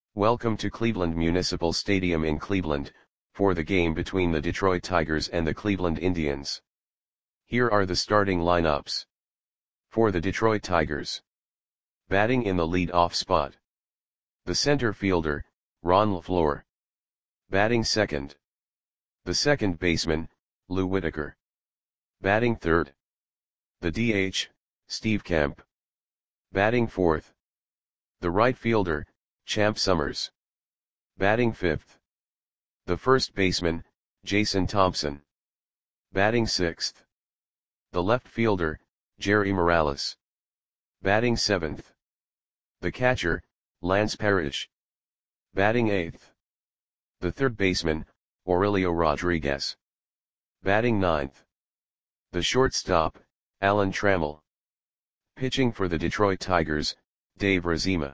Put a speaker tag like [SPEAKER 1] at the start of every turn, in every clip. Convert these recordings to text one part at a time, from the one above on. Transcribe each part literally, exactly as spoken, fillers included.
[SPEAKER 1] Welcome to Cleveland Municipal Stadium in Cleveland, for the game between the Detroit Tigers and the Cleveland Indians. Here are the starting lineups. For the Detroit Tigers. Batting in the lead-off spot. The center fielder, Ron LeFlore. Batting second. The second baseman, Lou Whitaker. Batting third. The D H, Steve Kemp. Batting fourth. The right fielder, Champ Summers. Batting fifth. The first baseman, Jason Thompson. Batting sixth. The left fielder, Jerry Morales. Batting seventh. The catcher, Lance Parrish. Batting eighth. The third baseman, Aurelio Rodriguez. Batting ninth. The shortstop, Alan Trammell. Pitching for the Detroit Tigers, Dave Razema.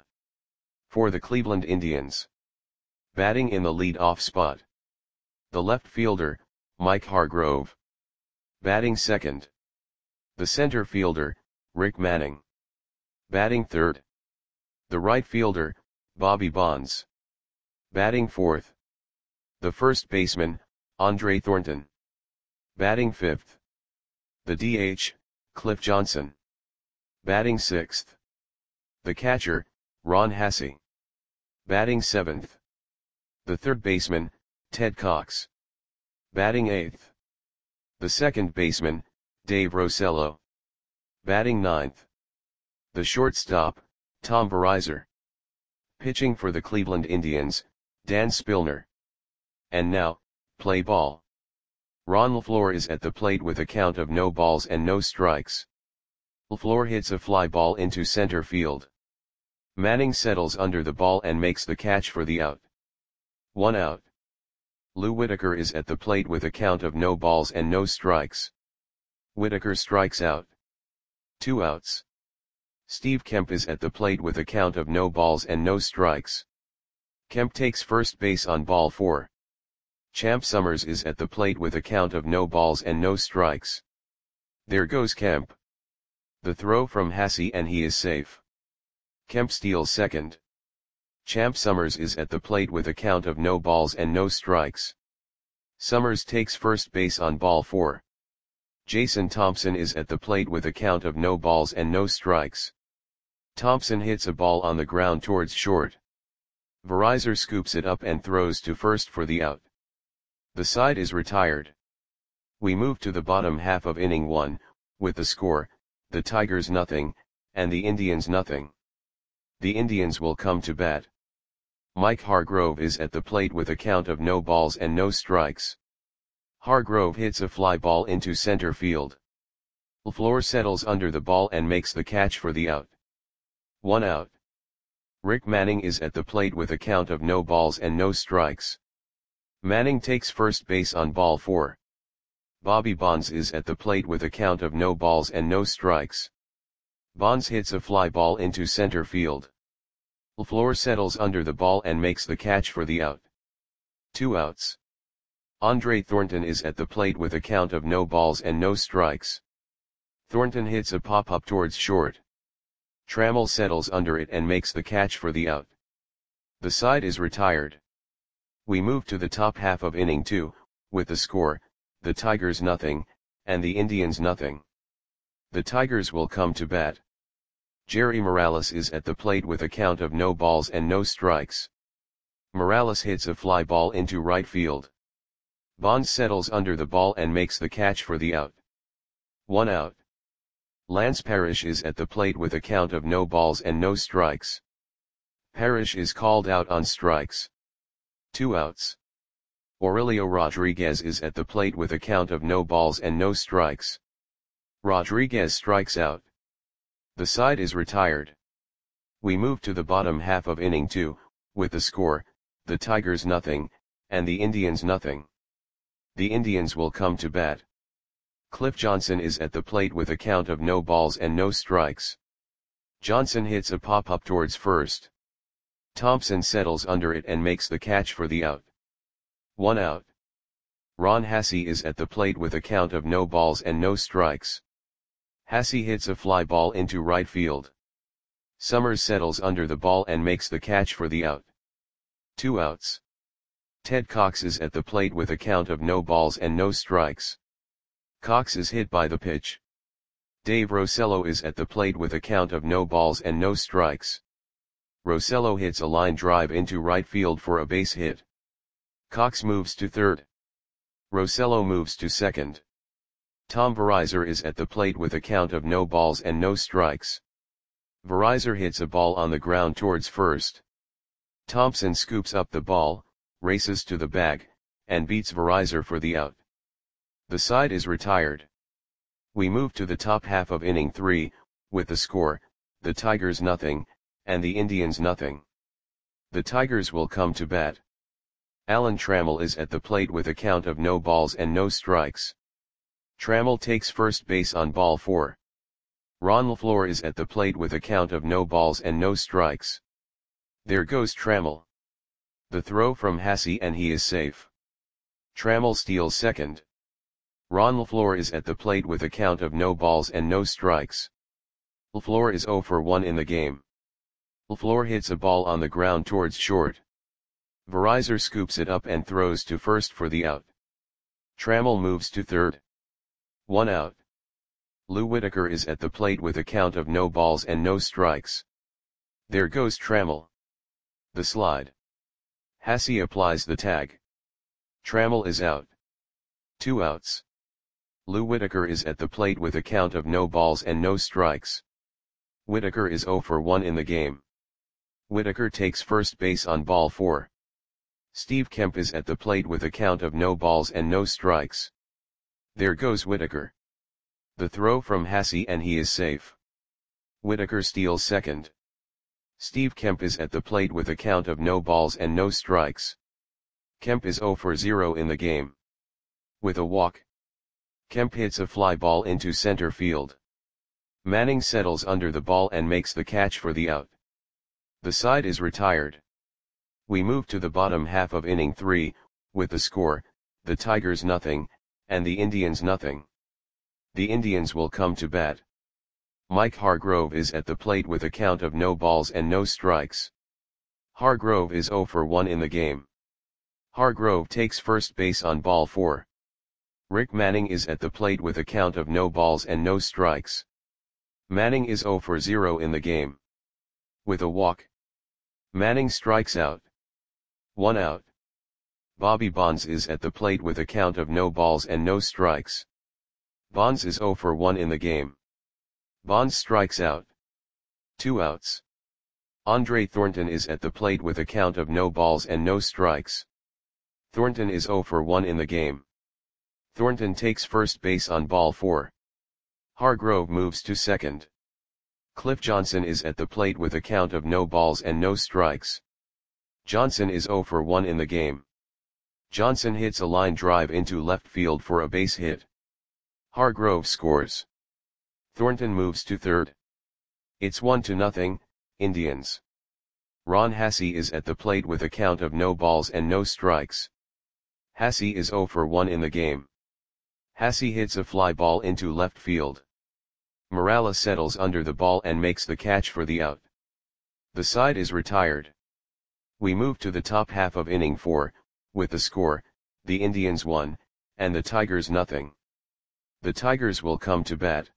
[SPEAKER 1] For the Cleveland Indians. Batting in the lead-off spot. The left fielder, Mike Hargrove. Batting second. The center fielder, Rick Manning. Batting third. The right fielder, Bobby Bonds. Batting fourth. The first baseman, Andre Thornton. Batting fifth. The D H, Cliff Johnson. Batting sixth. The catcher, Ron Hassey. Batting seventh. The third baseman, Ted Cox. Batting eighth. The second baseman, Dave Rosello. Batting ninth. The shortstop, Tom Verizar. Pitching for the Cleveland Indians, Dan Spillner. And now, play ball. Ron LeFlore is at the plate with a count of no balls and no strikes. LeFlore hits a fly ball into center field. Manning settles under the ball and makes the catch for the out. One out. Lou Whitaker is at the plate with a count of no balls and no strikes. Whitaker strikes out. Two outs. Steve Kemp is at the plate with a count of no balls and no strikes. Kemp takes first base on ball four. Champ Summers is at the plate with a count of no balls and no strikes. There goes Kemp. The throw from Hassey and he is safe. Kemp steals second. Champ Summers is at the plate with a count of no balls and no strikes. Summers takes first base on ball four. Jason Thompson is at the plate with a count of no balls and no strikes. Thompson hits a ball on the ground towards short. Verizar scoops it up and throws to first for the out. The side is retired. We move to the bottom half of inning one, with the score, the Tigers nothing, and the Indians nothing. The Indians will come to bat. Mike Hargrove is at the plate with a count of no balls and no strikes. Hargrove hits a fly ball into center field. LeFlore settles under the ball and makes the catch for the out. One out. Rick Manning is at the plate with a count of no balls and no strikes. Manning takes first base on ball four. Bobby Bonds is at the plate with a count of no balls and no strikes. Bonds hits a fly ball into center field. LeFlore settles under the ball and makes the catch for the out. Two outs. Andre Thornton is at the plate with a count of no balls and no strikes. Thornton hits a pop-up towards short. Trammell settles under it and makes the catch for the out. The side is retired. We move to the top half of inning two, with the score, the Tigers nothing, and the Indians nothing. The Tigers will come to bat. Jerry Morales is at the plate with a count of no balls and no strikes. Morales hits a fly ball into right field. Bonds settles under the ball and makes the catch for the out. One out. Lance Parrish is at the plate with a count of no balls and no strikes. Parrish is called out on strikes. Two outs. Aurelio Rodriguez is at the plate with a count of no balls and no strikes. Rodriguez strikes out. The side is retired. We move to the bottom half of inning two, with the score, the Tigers nothing, and the Indians nothing. The Indians will come to bat. Cliff Johnson is at the plate with a count of no balls and no strikes. Johnson hits a pop-up towards first. Thompson settles under it and makes the catch for the out. One out. Ron Hassey is at the plate with a count of no balls and no strikes. Hassey hits a fly ball into right field. Summers settles under the ball and makes the catch for the out. Two outs. Ted Cox is at the plate with a count of no balls and no strikes. Cox is hit by the pitch. Dave Rosello is at the plate with a count of no balls and no strikes. Rosello hits a line drive into right field for a base hit. Cox moves to third. Rosello moves to second. Tom Verizor is at the plate with a count of no balls and no strikes. Verizor hits a ball on the ground towards first. Thompson scoops up the ball, races to the bag, and beats Verizor for the out. The side is retired. We move to the top half of inning three, with the score, the Tigers nothing, and the Indians nothing. The Tigers will come to bat. Alan Trammell is at the plate with a count of no balls and no strikes. Trammell takes first base on ball four. Ron LaFleur is at the plate with a count of no balls and no strikes. There goes Trammell. The throw from Hasse and he is safe. Trammell steals second. Ron LaFleur is at the plate with a count of no balls and no strikes. LaFleur is oh for one in the game. LaFleur hits a ball on the ground towards short. Verizor scoops it up and throws to first for the out. Trammell moves to third. One out. Lou Whitaker is at the plate with a count of no balls and no strikes. There goes Trammell. The slide. Hasse applies the tag. Trammell is out. Two outs. Lou Whitaker is at the plate with a count of no balls and no strikes. Whitaker is oh for one in the game. Whitaker takes first base on ball four. Steve Kemp is at the plate with a count of no balls and no strikes. There goes Whitaker. The throw from Hasse and he is safe. Whitaker steals second. Steve Kemp is at the plate with a count of no balls and no strikes. Kemp is oh for zero in the game. With a walk. Kemp hits a fly ball into center field. Manning settles under the ball and makes the catch for the out. The side is retired. We move to the bottom half of inning three, with the score, the Tigers nothing, and the Indians nothing. The Indians will come to bat. Mike Hargrove is at the plate with a count of no balls and no strikes. Hargrove is oh for one in the game. Hargrove takes first base on ball four. Rick Manning is at the plate with a count of no balls and no strikes. Manning is oh for zero in the game. With a walk. Manning strikes out. One out. Bobby Bonds is at the plate with a count of no balls and no strikes. Bonds is oh for one in the game. Bonds strikes out. Two outs. Andre Thornton is at the plate with a count of no balls and no strikes. Thornton is oh for one in the game. Thornton takes first base on ball four. Hargrove moves to second. Cliff Johnson is at the plate with a count of no balls and no strikes. Johnson is oh for one in the game. Johnson hits a line drive into left field for a base hit. Hargrove scores. Thornton moves to third. It's one to nothing, Indians. Ron Hasse is at the plate with a count of no balls and no strikes. Hasse is oh for one in the game. Hasse hits a fly ball into left field. Morales settles under the ball and makes the catch for the out. The side is retired. We move to the top half of inning four, with the score, the Indians one, and the Tigers nothing. The Tigers will come to bat.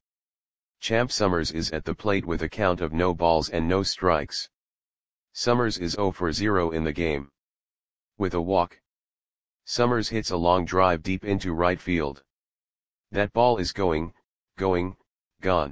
[SPEAKER 1] Champ Summers is at the plate with a count of no balls and no strikes. Summers is oh for zero in the game. With a walk. Summers hits a long drive deep into right field. That ball is going, going, gone.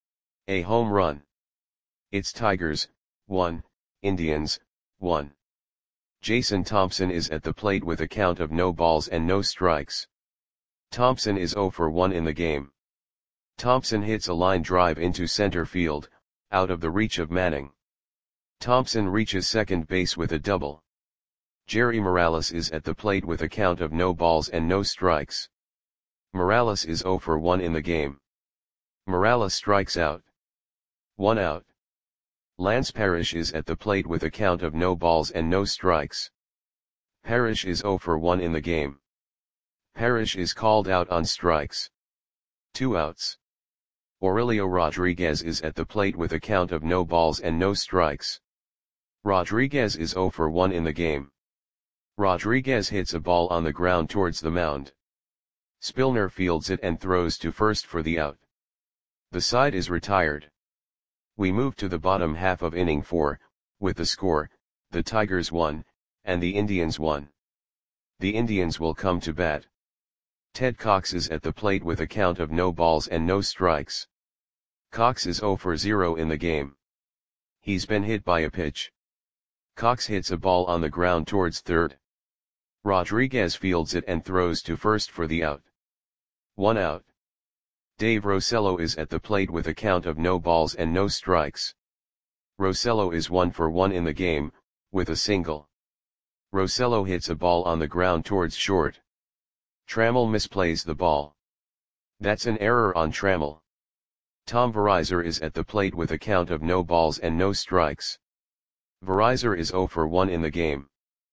[SPEAKER 1] A home run. It's Tigers, one, Indians, one. Jason Thompson is at the plate with a count of no balls and no strikes. Thompson is oh for one in the game. Thompson hits a line drive into center field, out of the reach of Manning. Thompson reaches second base with a double. Jerry Morales is at the plate with a count of no balls and no strikes. Morales is oh for one in the game. Morales strikes out. One out. Lance Parrish is at the plate with a count of no balls and no strikes. Parrish is oh for one in the game. Parrish is called out on strikes. Two outs. Aurelio Rodriguez is at the plate with a count of no balls and no strikes. Rodriguez is zero for one in the game. Rodriguez hits a ball on the ground towards the mound. Spillner fields it and throws to first for the out. The side is retired. We move to the bottom half of inning four, with the score, the Tigers won, and the Indians won. The Indians will come to bat. Ted Cox is at the plate with a count of no balls and no strikes. Cox is zero for zero in the game. He's been hit by a pitch. Cox hits a ball on the ground towards third. Rodriguez fields it and throws to first for the out. One out. Dave Rosello is at the plate with a count of no balls and no strikes. Rosello is one for one in the game, with a single. Rosello hits a ball on the ground towards short. Trammell misplays the ball. That's an error on Trammell. Tom Verizar is at the plate with a count of no balls and no strikes. Verizar is zero for one in the game.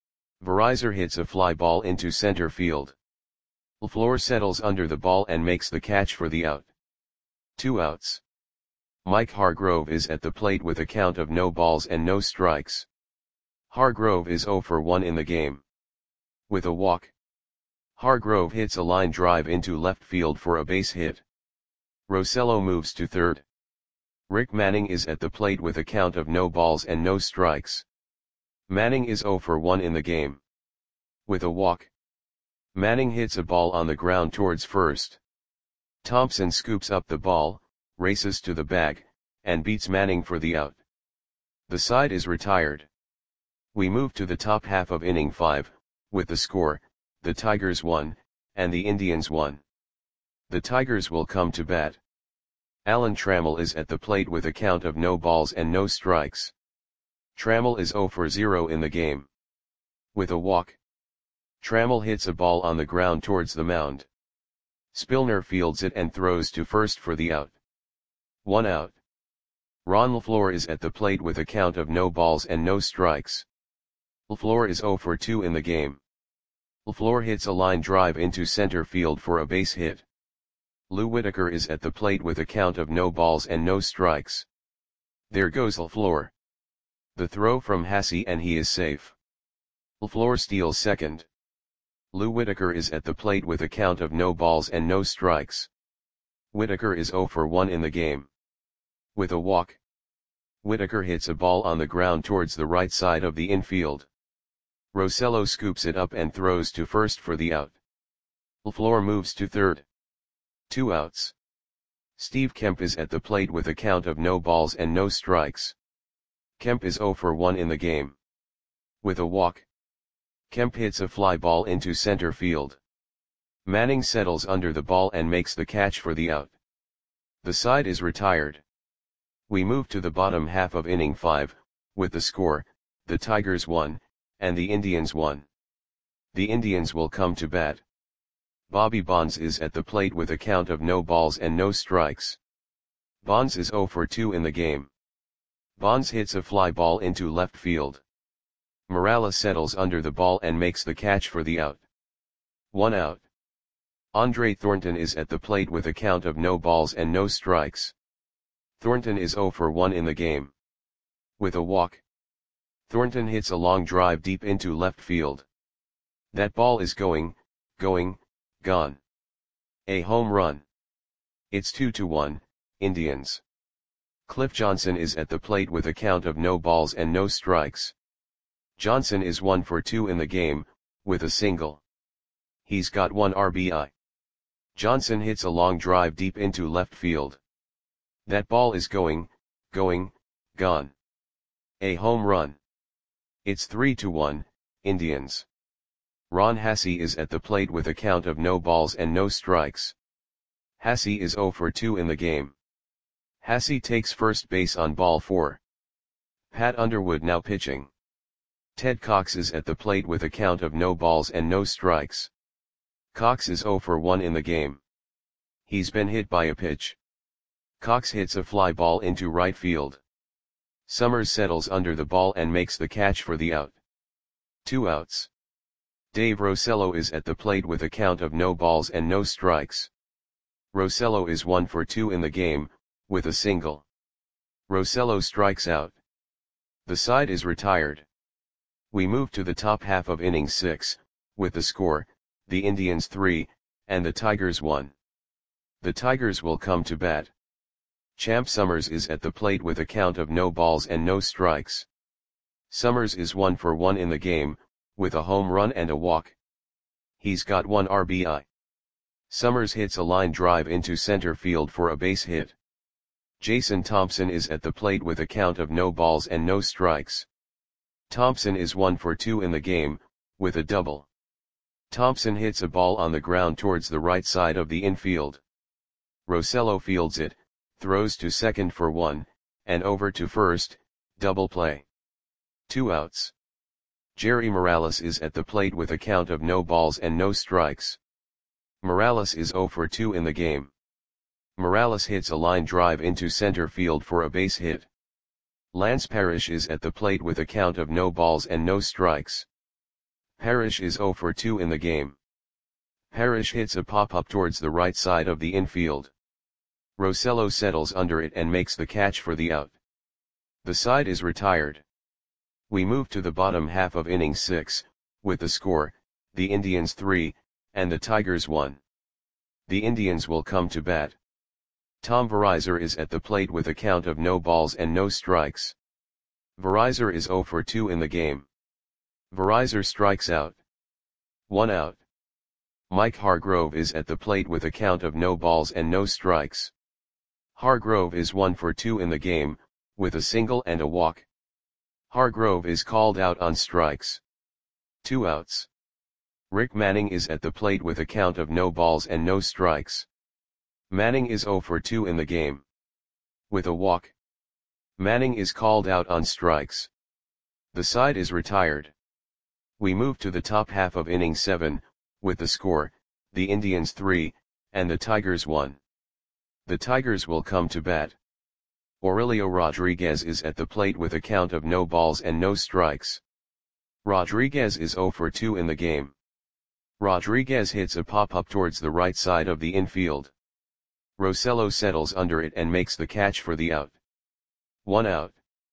[SPEAKER 1] Verizar hits a fly ball into center field. LaFleur settles under the ball and makes the catch for the out. Two outs. Mike Hargrove is at the plate with a count of no balls and no strikes. Hargrove is zero for one in the game. With a walk. Hargrove hits a line drive into left field for a base hit. Rosello moves to third. Rick Manning is at the plate with a count of no balls and no strikes. Manning is zero for one in the game. With a walk. Manning hits a ball on the ground towards first. Thompson scoops up the ball, races to the bag, and beats Manning for the out. The side is retired. We move to the top half of inning five, with the score, the Tigers won, and the Indians won. The Tigers will come to bat. Alan Trammell is at the plate with a count of no balls and no strikes. Trammell is zero for zero in the game. With a walk. Trammell hits a ball on the ground towards the mound. Spillner fields it and throws to first for the out. One out. Ron LaFleur is at the plate with a count of no balls and no strikes. LaFleur is zero for two in the game. LaFleur hits a line drive into center field for a base hit. Lou Whitaker is at the plate with a count of no balls and no strikes. There goes LaFleur. The throw from Hasse and he is safe. LaFleur steals second. Lou Whitaker is at the plate with a count of no balls and no strikes. Whitaker is zero for one in the game. With a walk. Whitaker hits a ball on the ground towards the right side of the infield. Rosello scoops it up and throws to first for the out. LaFleur moves to third. Two outs. Steve Kemp is at the plate with a count of no balls and no strikes. Kemp is zero for one in the game. With a walk. Kemp hits a fly ball into center field. Manning settles under the ball and makes the catch for the out. The side is retired. We move to the bottom half of inning five, with the score, the Tigers won, and the Indians won. The Indians will come to bat. Bobby Bonds is at the plate with a count of no balls and no strikes. Bonds is zero for two in the game. Bonds hits a fly ball into left field. Morales settles under the ball and makes the catch for the out. One out. Andre Thornton is at the plate with a count of no balls and no strikes. Thornton is zero for one in the game. With a walk. Thornton hits a long drive deep into left field. That ball is going, going, gone. A home run. It's two to one, Indians. Cliff Johnson is at the plate with a count of no balls and no strikes. Johnson is one for two in the game, with a single. He's got one R B I. Johnson hits a long drive deep into left field. That ball is going, going, gone. A home run. It's three to one, Indians. Ron Hasse is at the plate with a count of no balls and no strikes. Hasse is zero for two in the game. Hasse takes first base on ball four. Pat Underwood now pitching. Ted Cox is at the plate with a count of no balls and no strikes. Cox is zero for one in the game. He's been hit by a pitch. Cox hits a fly ball into right field. Summers settles under the ball and makes the catch for the out. Two outs. Dave Rosello is at the plate with a count of no balls and no strikes. Rosello is one for two in the game, with a single. Rosello strikes out. The side is retired. We move to the top half of innings six, with the score, the Indians three, and the Tigers one. The Tigers will come to bat. Champ Summers is at the plate with a count of no balls and no strikes. Summers is one for one in the game, with a home run and a walk. He's got one R B I. Summers hits a line drive into center field for a base hit. Jason Thompson is at the plate with a count of no balls and no strikes. Thompson is one for two in the game, with a double. Thompson hits a ball on the ground towards the right side of the infield. Rosello fields it, throws to second for one, and over to first, double play. Two outs. Jerry Morales is at the plate with a count of no balls and no strikes. Morales is zero for two in the game. Morales hits a line drive into center field for a base hit. Lance Parrish is at the plate with a count of no balls and no strikes. Parrish is zero for two in the game. Parrish hits a pop-up towards the right side of the infield. Rosello settles under it and makes the catch for the out. The side is retired. We move to the bottom half of inning six, with the score, the Indians three, and the Tigers one. The Indians will come to bat. Tom Verizor is at the plate with a count of no balls and no strikes. Verizor is zero for two in the game. Verizor strikes out. One out. Mike Hargrove is at the plate with a count of no balls and no strikes. Hargrove is one for two in the game, with a single and a walk. Hargrove is called out on strikes. Two outs. Rick Manning is at the plate with a count of no balls and no strikes. Manning is zero for two in the game. With a walk. Manning is called out on strikes. The side is retired. We move to the top half of inning seven, with the score, the Indians three, and the Tigers one. The Tigers will come to bat. Aurelio Rodriguez is at the plate with a count of no balls and no strikes. Rodriguez is zero for two in the game. Rodriguez hits a pop-up towards the right side of the infield. Rosello settles under it and makes the catch for the out. One out.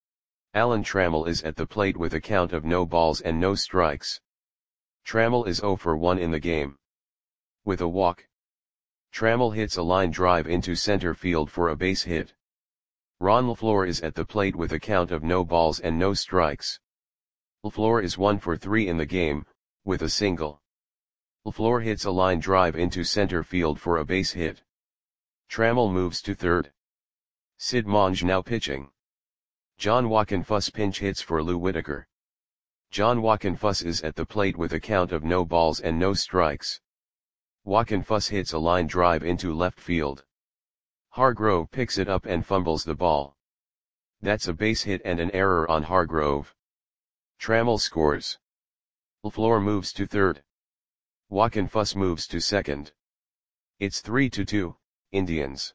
[SPEAKER 1] Alan Trammell is at the plate with a count of no balls and no strikes. Trammell is zero for one in the game. With a walk. Trammell hits a line drive into center field for a base hit. Ron LaFleur is at the plate with a count of no balls and no strikes. LaFleur is one for three in the game, with a single. LaFleur hits a line drive into center field for a base hit. Trammell moves to third. Sid Monge now pitching. John Wockenfuss pinch hits for Lou Whitaker. John Wockenfuss is at the plate with a count of no balls and no strikes. Wockenfuss hits a line drive into left field. Hargrove picks it up and fumbles the ball. That's a base hit and an error on Hargrove. Trammell scores. LaFleur moves to third. Wockenfuss moves to second. It's three to two, Indians.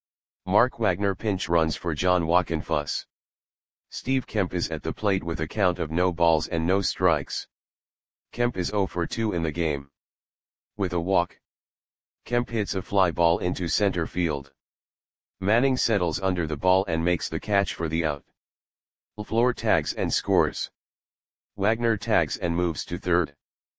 [SPEAKER 1] Mark Wagner pinch runs for John Wockenfuss. Steve Kemp is at the plate with a count of no balls and no strikes. Kemp is zero for two in the game. With a walk. Kemp hits a fly ball into center field. Manning settles under the ball and makes the catch for the out. LaFleur tags and scores. Wagner tags and moves to third.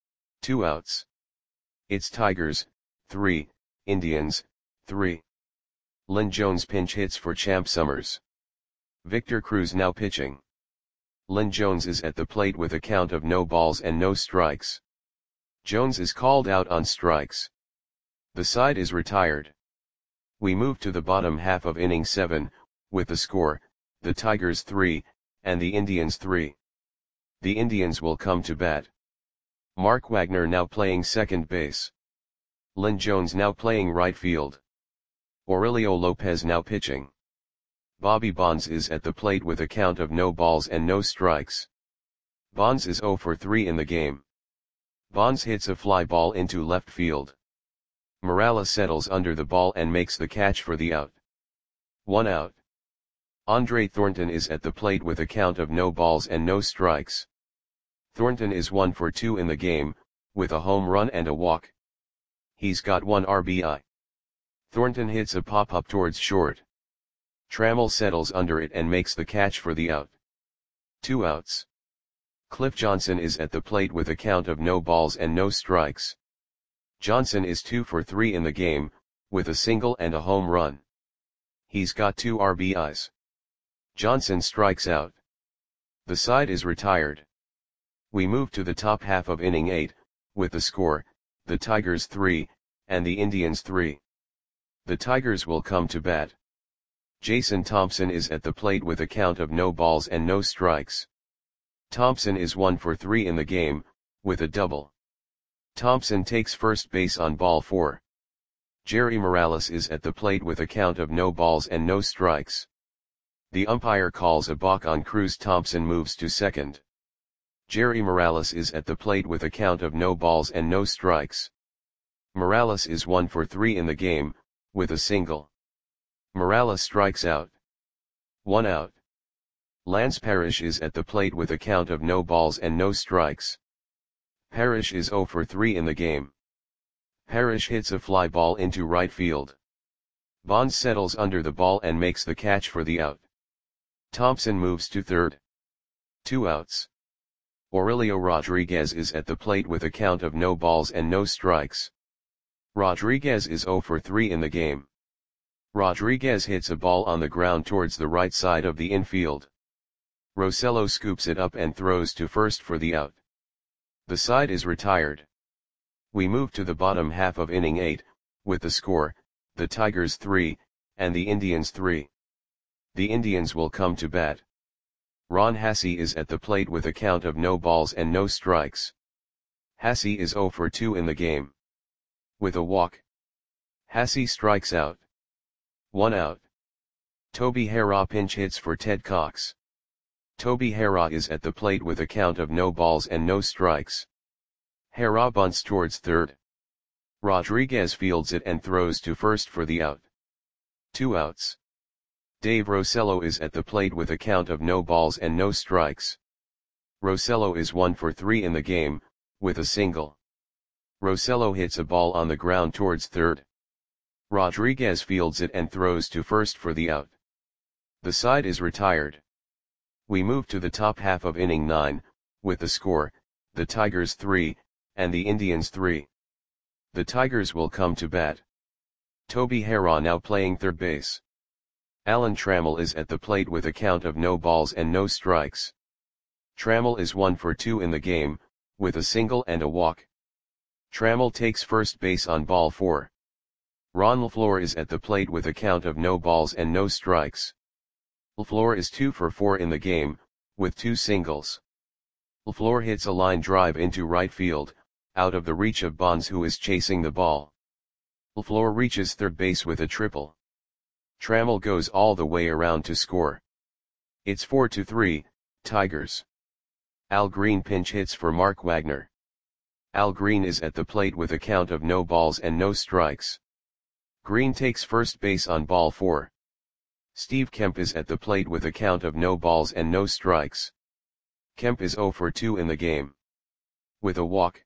[SPEAKER 1] Two outs. It's Tigers, three, Indians, three. Lynn Jones pinch hits for Champ Summers. Victor Cruz now pitching. Lynn Jones is at the plate with a count of no balls and no strikes. Jones is called out on strikes. The side is retired. We move to the bottom half of inning seven, with the score, the Tigers three, and the Indians three. The Indians will come to bat. Mark Wagner now playing second base. Lynn Jones now playing right field. Aurelio Lopez now pitching. Bobby Bonds is at the plate with a count of no balls and no strikes. Bonds is zero for three in the game. Bonds hits a fly ball into left field. Morales settles under the ball and makes the catch for the out. One out. Andre Thornton is at the plate with a count of no balls and no strikes. Thornton is one for two in the game, with a home run and a walk. He's got one R B I. Thornton hits a pop-up towards short. Trammell settles under it and makes the catch for the out. Two outs. Cliff Johnson is at the plate with a count of no balls and no strikes. Johnson is two for three in the game, with a single and a home run. He's got two R B Is. Johnson strikes out. The side is retired. We move to the top half of inning eight, with the score, the Tigers three, and the Indians three. The Tigers will come to bat. Jason Thompson is at the plate with a count of no balls and no strikes. Thompson is one for three in the game, with a double. Thompson takes first base on ball four. Jerry Morales is at the plate with a count of no balls and no strikes. The umpire calls a balk on Cruz. Thompson moves to second. Jerry Morales is at the plate with a count of no balls and no strikes. Morales is one for three in the game, with a single. Morales strikes out. One out. Lance Parrish is at the plate with a count of no balls and no strikes. Parrish is zero for three in the game. Parrish hits a fly ball into right field. Bonds settles under the ball and makes the catch for the out. Thompson moves to third. Two outs. Aurelio Rodriguez is at the plate with a count of no balls and no strikes. Rodriguez is zero for three in the game. Rodriguez hits a ball on the ground towards the right side of the infield. Rosello scoops it up and throws to first for the out. The side is retired. We move to the bottom half of inning eight, with the score, the Tigers three, and the Indians three. The Indians will come to bat. Ron Hassey is at the plate with a count of no balls and no strikes. Hassey is zero for two in the game. With a walk. Hassey strikes out. One out. Toby Harrah pinch hits for Ted Cox. Toby Harrah is at the plate with a count of no balls and no strikes. Harrah bunts towards third. Rodriguez fields it and throws to first for the out. Two outs. Dave Rosello is at the plate with a count of no balls and no strikes. Rosello is one for three in the game, with a single. Rosello hits a ball on the ground towards third. Rodriguez fields it and throws to first for the out. The side is retired. We move to the top half of inning nine, with the score, the Tigers three, and the Indians three. The Tigers will come to bat. Toby Harrah now playing third base. Alan Trammell is at the plate with a count of no balls and no strikes. Trammell is one for two in the game, with a single and a walk. Trammell takes first base on ball four. Ron LaFleur is at the plate with a count of no balls and no strikes. LaFleur is two for four in the game, with two singles. LaFleur hits a line drive into right field, out of the reach of Bonds, who is chasing the ball. LaFleur reaches third base with a triple. Trammell goes all the way around to score. It's four to three, Tigers. Al Green pinch hits for Mark Wagner. Al Green is at the plate with a count of no balls and no strikes. Green takes first base on ball four. Steve Kemp is at the plate with a count of no balls and no strikes. Kemp is zero for two in the game. With a walk.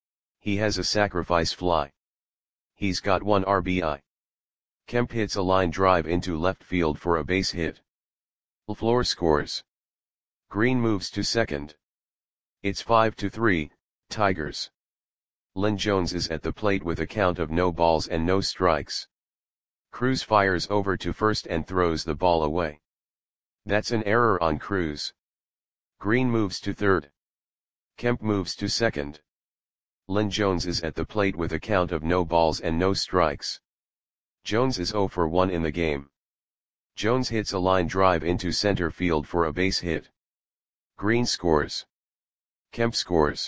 [SPEAKER 1] He has a sacrifice fly. He's got one R B I. Kemp hits a line drive into left field for a base hit. LaFleur scores. Green moves to second. It's five to three, Tigers. Lynn Jones is at the plate with a count of no balls and no strikes. Cruz fires over to first and throws the ball away. That's an error on Cruz. Green moves to third. Kemp moves to second. Lynn Jones is at the plate with a count of no balls and no strikes. Jones is zero for one in the game. Jones hits a line drive into center field for a base hit. Green scores. Kemp scores.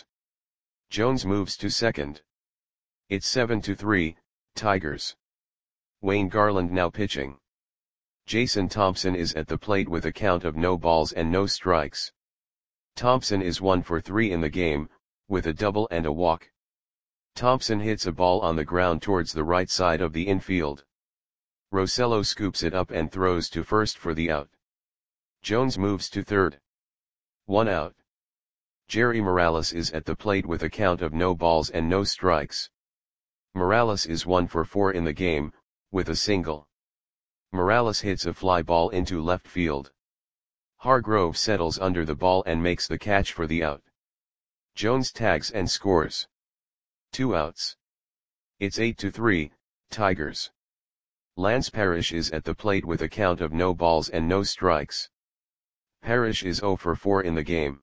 [SPEAKER 1] Jones moves to second. It's seven to three, Tigers. Wayne Garland now pitching. Jason Thompson is at the plate with a count of no balls and no strikes. Thompson is one for three in the game, with a double and a walk. Thompson hits a ball on the ground towards the right side of the infield. Rosello scoops it up and throws to first for the out. Jones moves to third. One out. Jerry Morales is at the plate with a count of no balls and no strikes. Morales is one for four in the game, with a single. Morales hits a fly ball into left field. Hargrove settles under the ball and makes the catch for the out. Jones tags and scores. Two outs. It's eight to three, Tigers. Lance Parrish is at the plate with a count of no balls and no strikes. Parrish is zero for four in the game.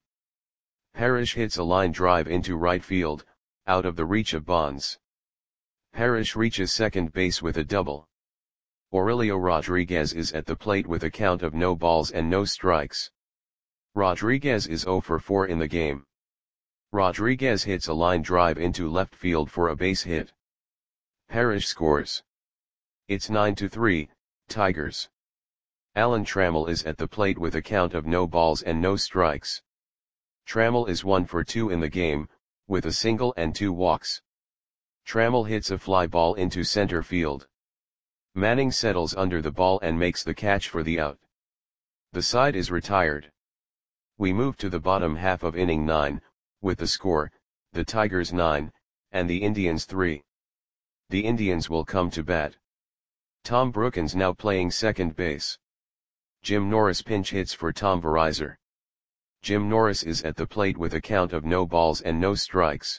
[SPEAKER 1] Parrish hits a line drive into right field, out of the reach of Bonds. Parrish reaches second base with a double. Aurelio Rodriguez is at the plate with a count of no balls and no strikes. Rodriguez is zero for four in the game. Rodriguez hits a line drive into left field for a base hit. Parrish scores. It's nine to three, Tigers. Alan Trammell is at the plate with a count of no balls and no strikes. Trammell is one for two in the game, with a single and two walks. Trammell hits a fly ball into center field. Manning settles under the ball and makes the catch for the out. The side is retired. We move to the bottom half of inning nine, with the score, the Tigers nine, and the Indians three. The Indians will come to bat. Tom Brookins now playing second base. Jim Norris pinch hits for Tom Verizor. Jim Norris is at the plate with a count of no balls and no strikes.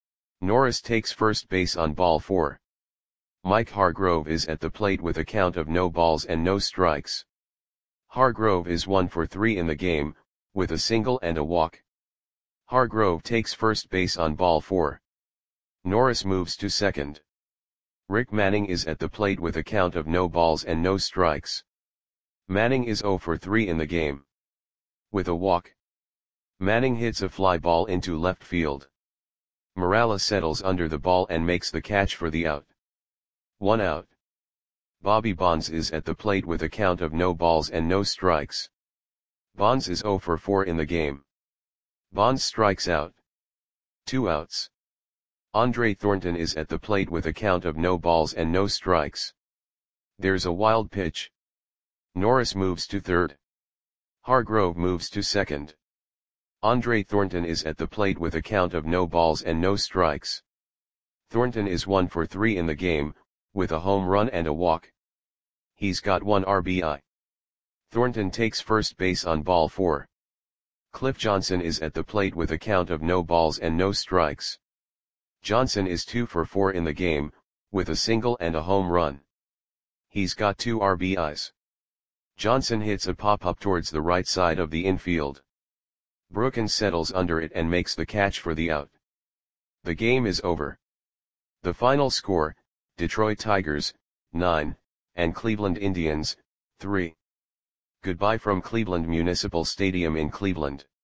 [SPEAKER 1] Norris takes first base on ball four. Mike Hargrove is at the plate with a count of no balls and no strikes. Hargrove is one for three in the game, with a single and a walk. Hargrove takes first base on ball four. Norris moves to second. Rick Manning is at the plate with a count of no balls and no strikes. Manning is zero for three in the game. With a walk. Manning hits a fly ball into left field. Morales settles under the ball and makes the catch for the out. One out. Bobby Bonds is at the plate with a count of no balls and no strikes. Bonds is zero for four in the game. Bonds strikes out. Two outs. Andre Thornton is at the plate with a count of no balls and no strikes. There's a wild pitch. Norris moves to third. Hargrove moves to second. Andre Thornton is at the plate with a count of no balls and no strikes. Thornton is one for three in the game, with a home run and a walk. He's got one R B I. Thornton takes first base on ball four. Cliff Johnson is at the plate with a count of no balls and no strikes. Johnson is two for four in the game, with a single and a home run. He's got two R B Is. Johnson hits a pop-up towards the right side of the infield. Brookins settles under it and makes the catch for the out. The game is over. The final score, Detroit Tigers, nine, and Cleveland Indians, three. Goodbye from Cleveland Municipal Stadium in Cleveland.